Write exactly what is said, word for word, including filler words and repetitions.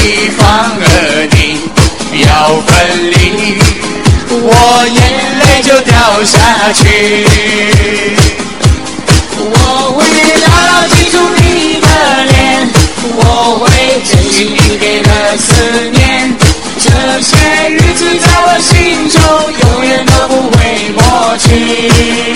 方和你要分离，我眼泪就掉下去。我会牢牢记住你的脸，我会珍惜你给的思念，这些日子在我心中永远都不会抹去。